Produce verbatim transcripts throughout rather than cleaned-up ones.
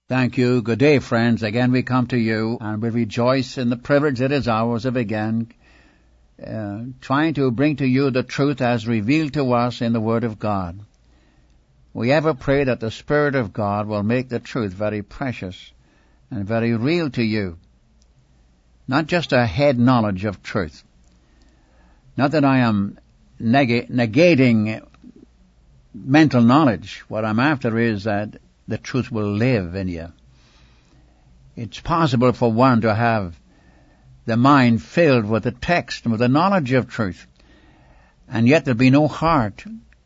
Thank you. Good day, friends. Again we come to you, and we rejoice in the privilege that is ours of again uh, trying to bring to you the truth as revealed to us in the Word of God. We ever pray that the Spirit of God will make the truth very precious and very real to you. Not just a head knowledge of truth. Not that I am neg- negating mental knowledge. What I'm after is that the truth will live in you. It's possible for one to have the mind filled with the text and with the knowledge of truth, and yet there'll be no heart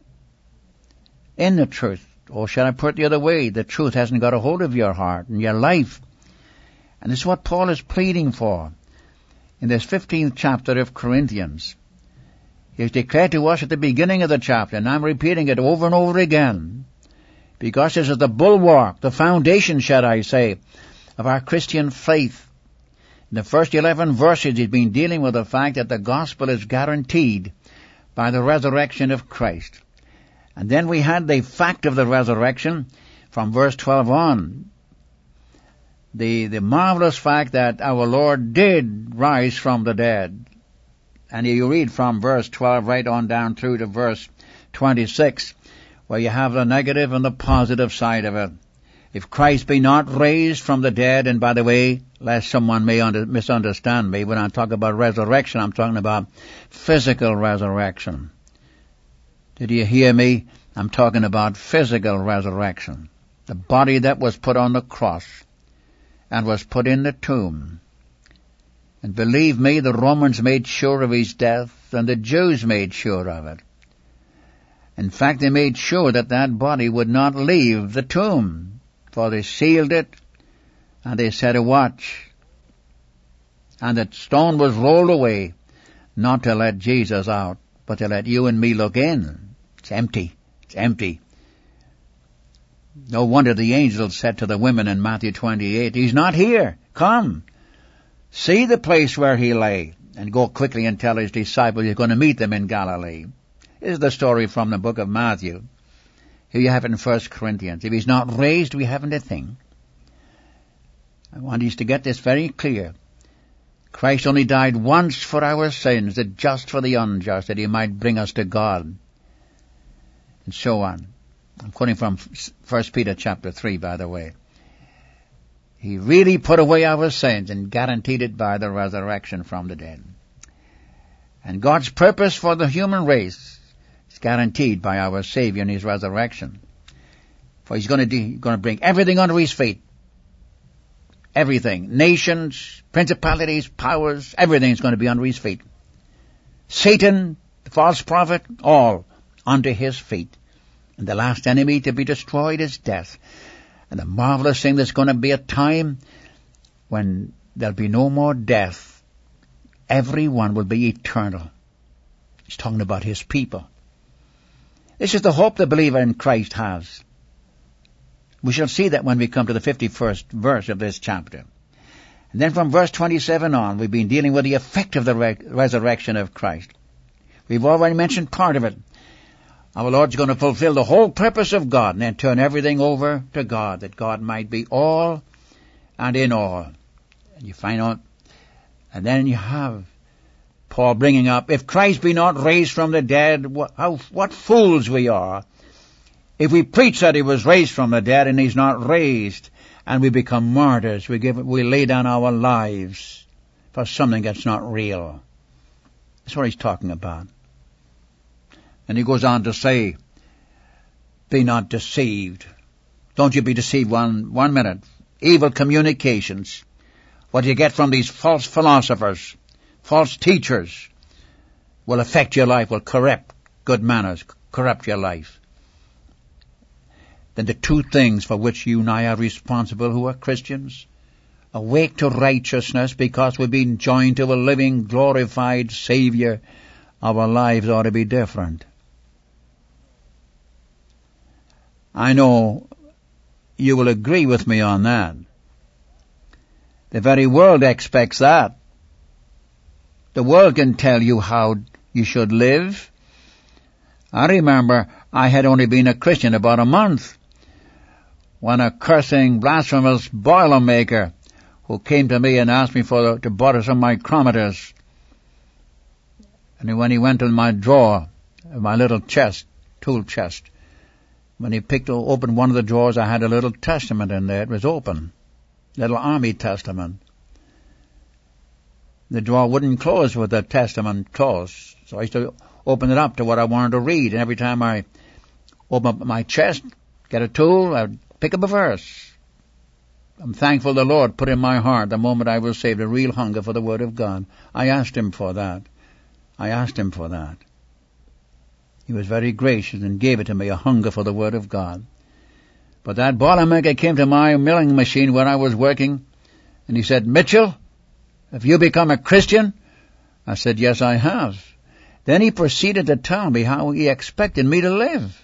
in the truth. Or shall I put it the other way? The truth hasn't got a hold of your heart and your life. And this is what Paul is pleading for in this fifteenth chapter of Corinthians. He's declared to us at the beginning of the chapter, and I'm repeating it over and over again, because this is the bulwark, the foundation, shall I say, of our Christian faith. In the first eleven verses, he's been dealing with the fact that the gospel is guaranteed by the resurrection of Christ. And then we had the fact of the resurrection from verse twelve on. The, the marvelous fact that our Lord did rise from the dead. And you read from verse twelve right on down through to verse twenty-six. Where you have the negative and the positive side of it. If Christ be not raised from the dead, and by the way, lest someone may under, misunderstand me, when I talk about resurrection, I'm talking about physical resurrection. Did you hear me? I'm talking about physical resurrection. The body that was put on the cross and was put in the tomb. And believe me, the Romans made sure of his death, and the Jews made sure of it. In fact, they made sure that that body would not leave the tomb, for they sealed it, and they set a watch. And the stone was rolled away, not to let Jesus out, but to let you and me look in. It's empty. It's empty. No wonder the angels said to the women in Matthew twenty-eight, He's not here. Come. See the place where he lay, and go quickly and tell his disciples you're going to meet them in Galilee. This is the story from the book of Matthew. Here you have it in First Corinthians. If he's not raised, we haven't a thing. I want you to get this very clear. Christ only died once for our sins, the just for the unjust, that he might bring us to God. And so on. I'm quoting from First Peter chapter three, by the way. He really put away our sins and guaranteed it by the resurrection from the dead. And God's purpose for the human race is guaranteed by our Savior in his resurrection. For he's going to, do, going to bring everything under his feet. Everything. Nations, principalities, powers, everything is going to be under his feet. Satan, the false prophet, all under his feet. And the last enemy to be destroyed is death. And the marvelous thing, there's going to be a time when there'll be no more death. Everyone will be eternal. He's talking about his people. This is the hope the believer in Christ has. We shall see that when we come to the fifty-first verse of this chapter. And then from verse twenty-seven on, we've been dealing with the effect of the re- resurrection of Christ. We've already mentioned part of it. Our Lord's going to fulfill the whole purpose of God and then turn everything over to God, that God might be all and in all. And you find out, and then you have Paul bringing up, if Christ be not raised from the dead, what, how, what fools we are. If we preach that he was raised from the dead and he's not raised, and we become martyrs, we give, we lay down our lives for something that's not real. That's what he's talking about. And he goes on to say, be not deceived. Don't you be deceived one, one minute. Evil communications. What you get from these false philosophers, false teachers, will affect your life, will corrupt good manners, corrupt your life. Then the two things for which you and I are responsible who are Christians, awake to righteousness because we've been joined to a living, glorified Savior, our lives ought to be different. I know you will agree with me on that. The very world expects that. The world can tell you how you should live. I remember I had only been a Christian about a month when a cursing, blasphemous boilermaker who came to me and asked me for to borrow some micrometers. And when he went in my drawer, my little chest, tool chest, when he picked open one of the drawers, I had a little testament in there. It was open, little army testament. The drawer wouldn't close with the testament closed, so I used to open it up to what I wanted to read. And every time I open up my chest, get a tool, I'd pick up a verse. I'm thankful the Lord put in my heart the moment I was saved a real hunger for the Word of God. I asked Him for that. I asked Him for that. He was very gracious and gave it to me, a hunger for the Word of God. But that boilermaker came to my milling machine where I was working, and he said, "Mitchell, have you become a Christian?" I said, "Yes, I have." Then he proceeded to tell me how he expected me to live.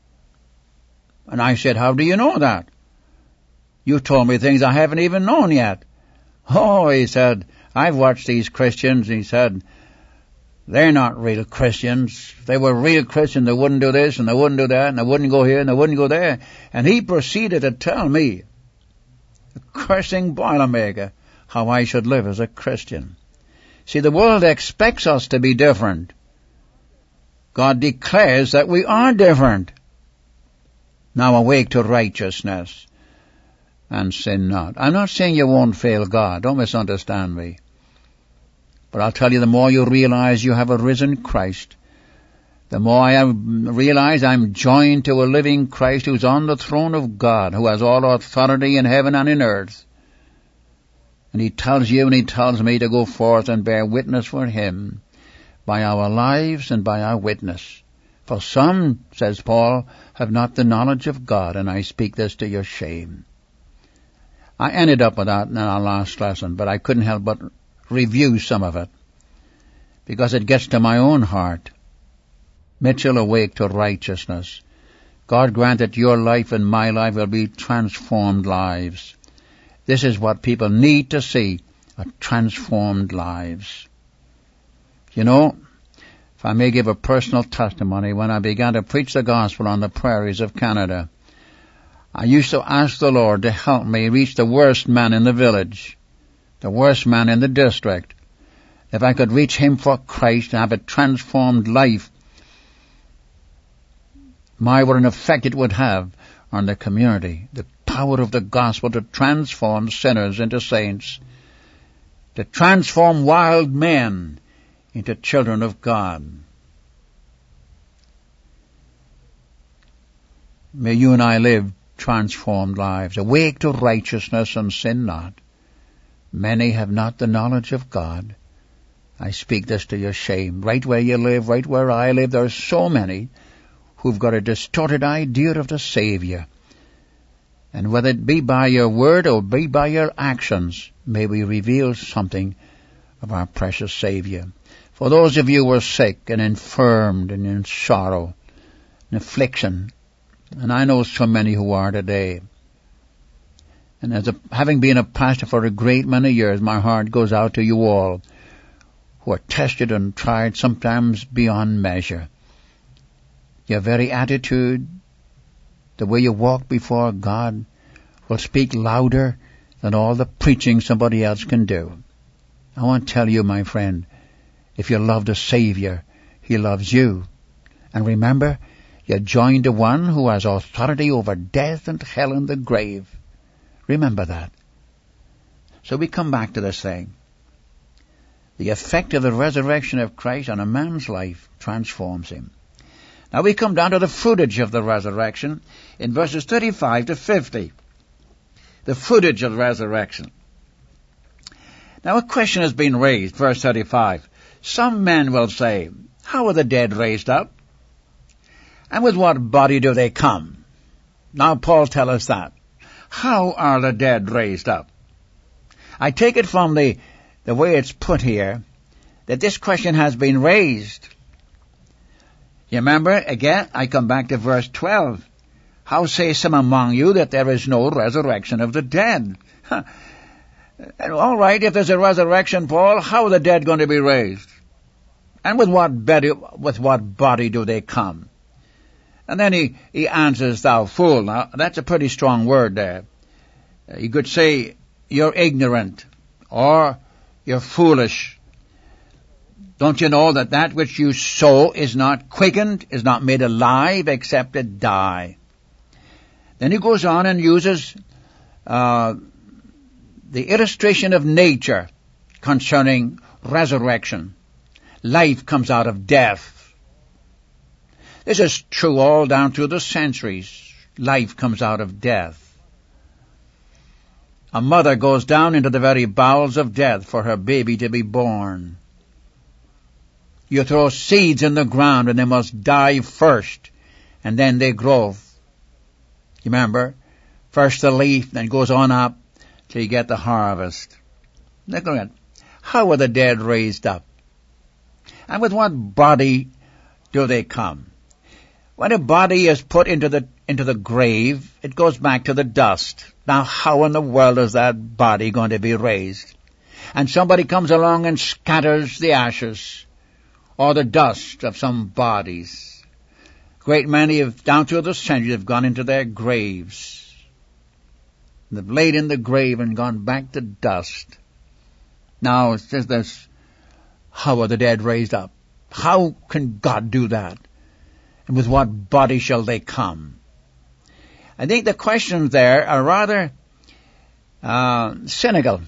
And I said, "How do you know that? You told me things I haven't even known yet." "Oh," he said, "I've watched these Christians," he said. "They're not real Christians. If they were real Christians, they wouldn't do this and they wouldn't do that and they wouldn't go here and they wouldn't go there." And he proceeded to tell me, a cursing boilermaker, how I should live as a Christian. See, the world expects us to be different. God declares that we are different. Now awake to righteousness and sin not. I'm not saying you won't fail God. Don't misunderstand me. But I'll tell you, the more you realize you have a risen Christ, the more I realize I'm joined to a living Christ who's on the throne of God, who has all authority in heaven and in earth. And He tells you and He tells me to go forth and bear witness for Him by our lives and by our witness. For some, says Paul, have not the knowledge of God, and I speak this to your shame. I ended up with that in our last lesson, but I couldn't help but review some of it, because it gets to my own heart. Mitchell, awake to righteousness. God grant that your life and my life will be transformed lives. This is what people need to see, a transformed lives. You know, if I may give a personal testimony, when I began to preach the gospel on the prairies of Canada, I used to ask the Lord to help me reach the worst man in the village, the worst man in the district. If I could reach him for Christ and have a transformed life, my, what an effect it would have on the community. The power of the gospel to transform sinners into saints, to transform wild men into children of God. May you and I live transformed lives, awake to righteousness and sin not. Many have not the knowledge of God. I speak this to your shame. Right where you live, right where I live, there are so many who've got a distorted idea of the Savior. And whether it be by your word or be by your actions, may we reveal something of our precious Savior. For those of you who are sick and infirmed and in sorrow and affliction, and I know so many who are today, and as a, having been a pastor for a great many years, my heart goes out to you all who are tested and tried sometimes beyond measure. Your very attitude, the way you walk before God, will speak louder than all the preaching somebody else can do. I want to tell you, my friend, if you love the Savior, He loves you. And remember, you're joined to one who has authority over death and hell and the grave. Remember that. So we come back to this thing. The effect of the resurrection of Christ on a man's life transforms him. Now we come down to the fruitage of the resurrection in verses thirty-five to fifty. The fruitage of the resurrection. Now a question has been raised, verse thirty-five. Some men will say, how are the dead raised up? And with what body do they come? Now Paul tells us that. How are the dead raised up? I take it from the, the way it's put here that this question has been raised. You remember, again, I come back to verse twelve. How say some among you that there is no resurrection of the dead? Huh. All right, if there's a resurrection, Paul, how are the dead going to be raised? And with what body, with what body do they come? And then he, he answers, thou fool. Now, that's a pretty strong word there. Uh, you could say, you're ignorant, or you're foolish. Don't you know that that which you sow is not quickened, is not made alive, except it die? Then he goes on and uses uh, the illustration of nature concerning resurrection. Life comes out of death. This is true all down through the centuries. Life comes out of death. A mother goes down into the very bowels of death for her baby to be born. You throw seeds in the ground and they must die first, and then they grow. You remember? First the leaf, then goes on up till you get the harvest. Look at it. How are the dead raised up? And with what body do they come? When a body is put into the into the grave, it goes back to the dust. Now, how in the world is that body going to be raised? And somebody comes along and scatters the ashes or the dust of some bodies. Great many have, down through the centuries, have gone into their graves. They've laid in the grave and gone back to dust. Now, it says this, how are the dead raised up? How can God do that? And with what body shall they come? I think the questions there are rather uh, cynical.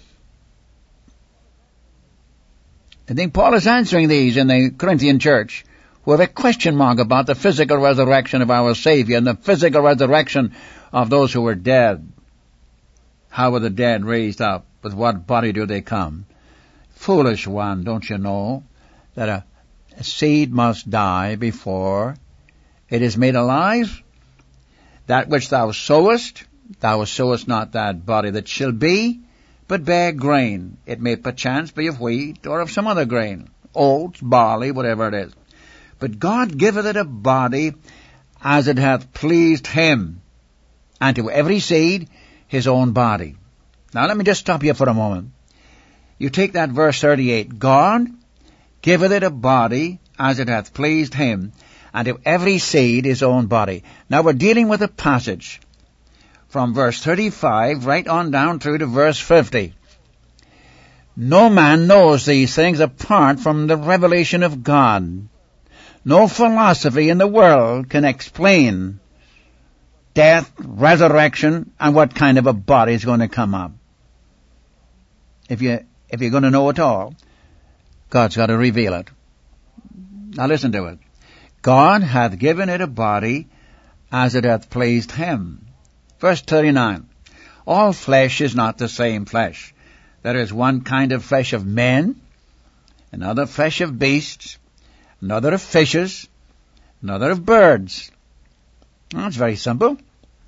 I think Paul is answering these in the Corinthian church, who have a question mark about the physical resurrection of our Savior and the physical resurrection of those who were dead. How are the dead raised up? With what body do they come? Foolish one, don't you know that a, a seed must die before it is made alive? That which thou sowest, thou sowest not that body that shall be, but bear grain. It may perchance be of wheat or of some other grain, oats, barley, whatever it is. But God giveth it a body as it hath pleased him, and to every seed his own body. Now let me just stop here for a moment. You take that verse thirty-eight. God giveth it a body as it hath pleased him, and to every seed his own body. Now we're dealing with a passage from verse thirty-five right on down through to verse fifty. No man knows these things apart from the revelation of God. No philosophy in the world can explain death, resurrection, and what kind of a body is going to come up. If you, if you're going to know it all, God's got to reveal it. Now listen to it. God hath given it a body as it hath pleased him. Verse thirty-nine. All flesh is not the same flesh. There is one kind of flesh of men, another flesh of beasts, another of fishes, another of birds. Well, it's very simple.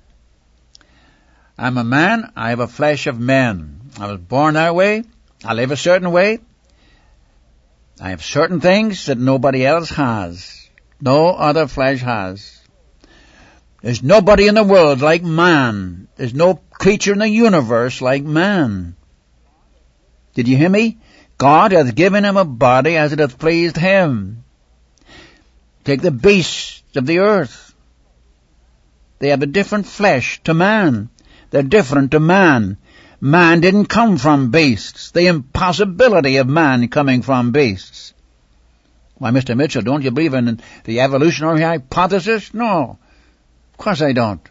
I'm a man, I have a flesh of men. I was born that way, I live a certain way, I have certain things that nobody else has. No other flesh has. There's nobody in the world like man. There's no creature in the universe like man. Did you hear me? God hath given him a body as it hath pleased him. Take the beasts of the earth. They have a different flesh to man. They're different to man. Man didn't come from beasts. The impossibility of man coming from beasts. Why, Mister Mitchell, don't you believe in the evolutionary hypothesis? No. Of course I don't.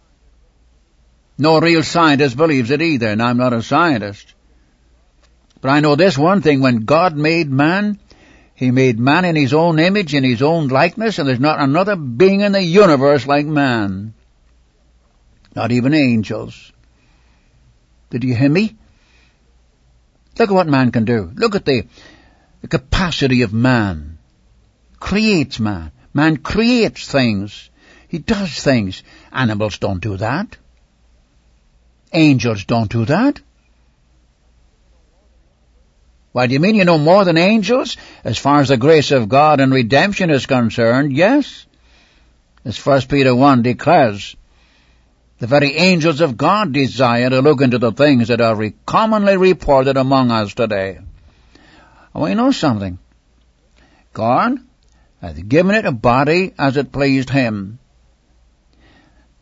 No real scientist believes it either, and I'm not a scientist. But I know this one thing, when God made man, he made man in his own image, in his own likeness, and there's not another being in the universe like man. Not even angels. Did you hear me? Look at what man can do. Look at the, the capacity of man. Creates man. Man creates things. He does things. Animals don't do that. Angels don't do that. Why, do you mean you know more than angels? As far as the grace of God and redemption is concerned, yes. As First Peter one declares, the very angels of God desire to look into the things that are re- commonly reported among us today. And we know something. God hath given it a body as it pleased him.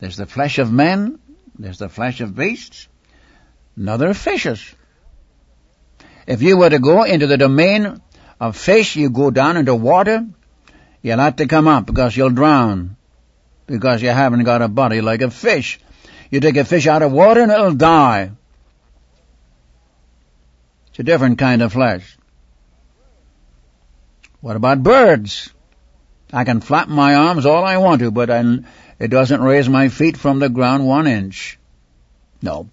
There's the flesh of men, there's the flesh of beasts, another of fishes. If you were to go into the domain of fish, you go down into water, you'll have to come up because you'll drown, because you haven't got a body like a fish. You take a fish out of water and it'll die. It's a different kind of flesh. What about birds? I can flap my arms all I want to, but I, it doesn't raise my feet from the ground one inch. No.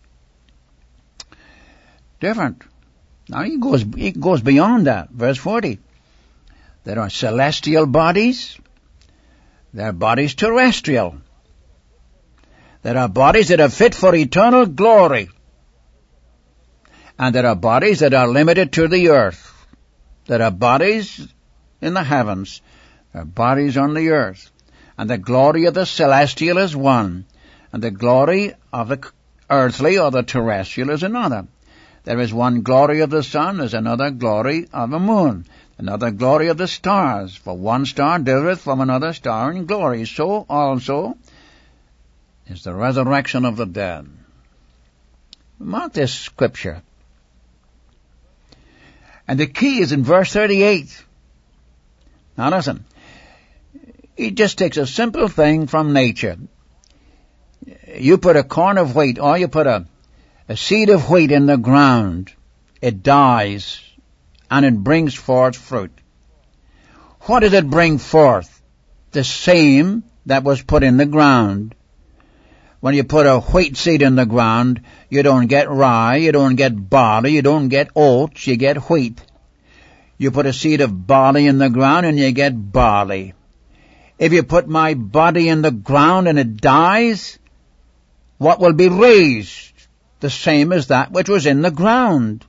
Different. Now he goes, he goes beyond that. Verse forty. There are celestial bodies. There are bodies terrestrial. There are bodies that are fit for eternal glory. And there are bodies that are limited to the earth. There are bodies in the heavens. There are bodies on the earth. And the glory of the celestial is one. And the glory of the earthly or the terrestrial is another. There is one glory of the sun, there's another glory of the moon, another glory of the stars. For one star differeth from another star in glory. So also is the resurrection of the dead. Mark this scripture. And the key is in verse thirty-eight. Now listen. He just takes a simple thing from nature. You put a corn of wheat, or you put a, a seed of wheat in the ground. It dies, and it brings forth fruit. What does it bring forth? The same that was put in the ground. When you put a wheat seed in the ground, you don't get rye, you don't get barley, you don't get oats, you get wheat. You put a seed of barley in the ground and you get barley. If you put my body in the ground and it dies, what will be raised? The same as that which was in the ground,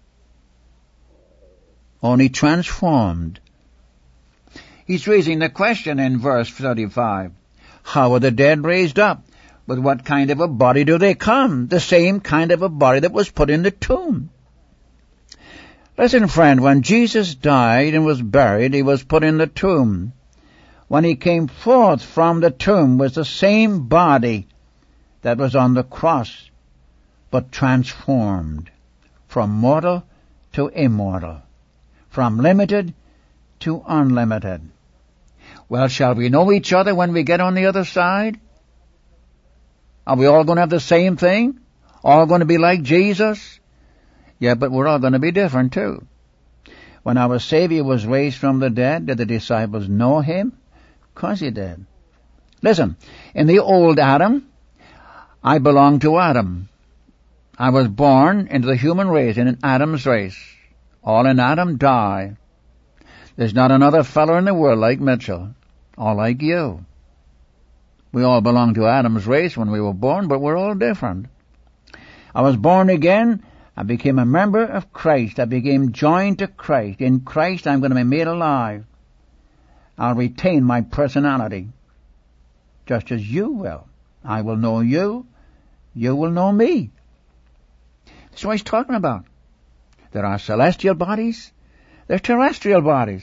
only transformed. He's raising the question in verse thirty-five. How are the dead raised up? With what kind of a body do they come? The same kind of a body that was put in the tomb. Listen, friend, when Jesus died and was buried, he was put in the tomb. When he came forth from the tomb was the same body that was on the cross, but transformed from mortal to immortal, from limited to unlimited. Well, shall we know each other when we get on the other side? Are we all going to have the same thing? All going to be like Jesus? Yeah, but we're all going to be different too. When our Savior was raised from the dead, did the disciples know him? Of course he did. Listen, in the old Adam, I belong to Adam. I was born into the human race, in Adam's race. All in Adam die. There's not another fellow in the world like Mitchell, or like you. We all belong to Adam's race when we were born, but we're all different. I was born again. I became a member of Christ. I became joined to Christ. In Christ, I'm going to be made alive. I'll retain my personality, just as you will. I will know you. You will know me. That's what he's talking about. There are celestial bodies. There are terrestrial bodies.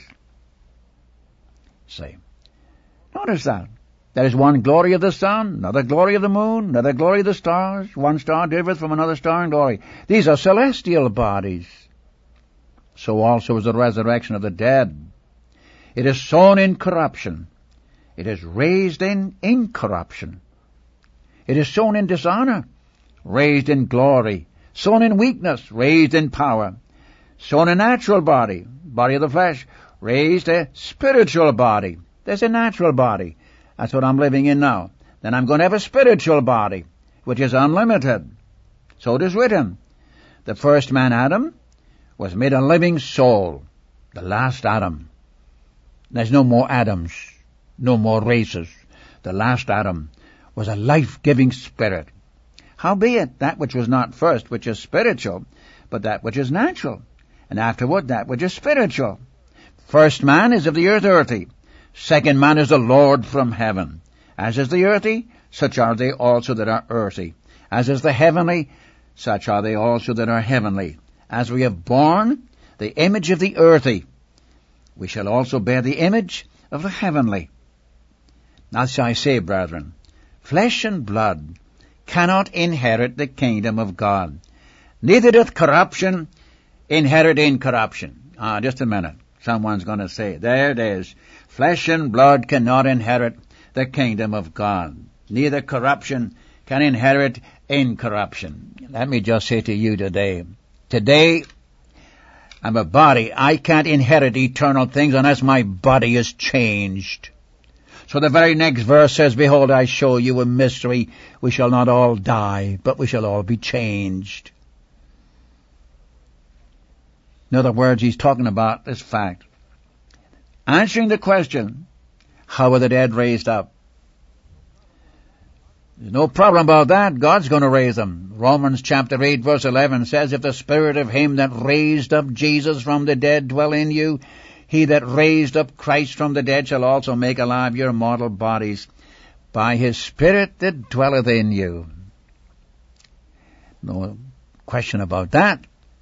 See. Notice that. There is one glory of the sun, another glory of the moon, another glory of the stars. One star differeth from another star in glory. These are celestial bodies. So also is the resurrection of the dead. It is sown in corruption. It is raised in incorruption. It is sown in dishonor, raised in glory. Sown in weakness, raised in power. Sown a natural body, body of the flesh, raised a spiritual body. There's a natural body. That's what I'm living in now. Then I'm going to have a spiritual body, which is unlimited. So it is written. The first man, Adam, was made a living soul. The last Adam. There's no more Adams, no more races. The last Adam was a life-giving spirit. Howbeit, that which was not first, which is spiritual, but that which is natural, and afterward that which is spiritual. First man is of the earth earthy. Second man is the Lord from heaven. As is the earthy, such are they also that are earthy. As is the heavenly, such are they also that are heavenly. As we have borne the image of the earthy, we shall also bear the image of the heavenly. That's I say, brethren, Flesh and blood cannot inherit the kingdom of God. Neither doth corruption inherit incorruption. Ah, just a minute. Someone's going to say, there it is. Flesh and blood cannot inherit the kingdom of God. Neither corruption can inherit incorruption. Let me just say to you today, today I'm a body. I can't inherit eternal things unless my body is changed. So the very next verse says, behold, I show you a mystery. We shall not all die, but we shall all be changed. In other words, he's talking about this fact. Answering the question, how are the dead raised up? There's no problem about that. God's going to raise them. Romans chapter eight verse eleven says, if the spirit of him that raised up Jesus from the dead dwell in you, he that raised up Christ from the dead shall also make alive your mortal bodies by his Spirit that dwelleth in you. No question about that.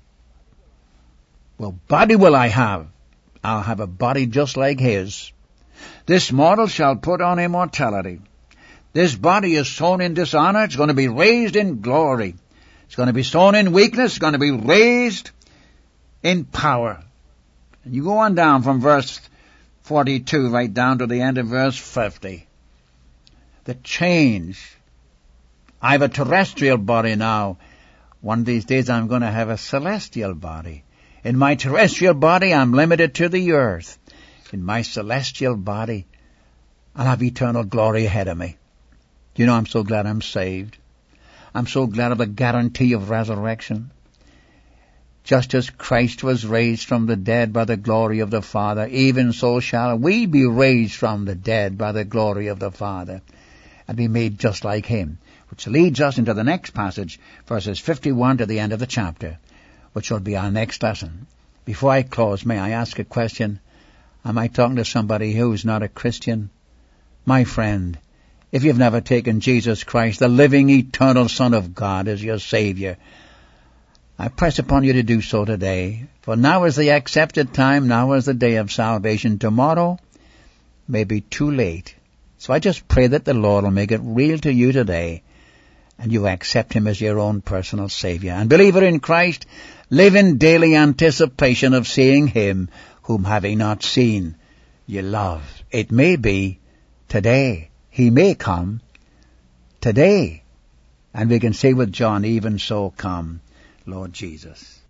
Well, body will I have. I'll have a body just like his. This mortal shall put on immortality. This body is sown in dishonor. It's going to be raised in glory. It's going to be sown in weakness. It's going to be raised in power. And you go on down from verse forty-two right down to the end of verse fifty. The change. I have a terrestrial body now. One of these days I'm going to have a celestial body. In my terrestrial body I'm limited to the earth. In my celestial body I'll have eternal glory ahead of me. You know, I'm so glad I'm saved. I'm so glad of the guarantee of resurrection. Just as Christ was raised from the dead by the glory of the Father, even so shall we be raised from the dead by the glory of the Father, and be made just like him. Which leads us into the next passage, verses fifty-one to the end of the chapter, which will be our next lesson. Before I close, may I ask a question? Am I talking to somebody who's not a Christian? My friend, if you've never taken Jesus Christ, the living, eternal Son of God, as your Savior, I press upon you to do so today. For now is the accepted time, now is the day of salvation. Tomorrow may be too late. So I just pray that the Lord will make it real to you today, and you accept him as your own personal Savior. And believer in Christ, live in daily anticipation of seeing him whom having not seen, you love. It may be today. He may come today. And we can say with John, even so come, Lord Jesus.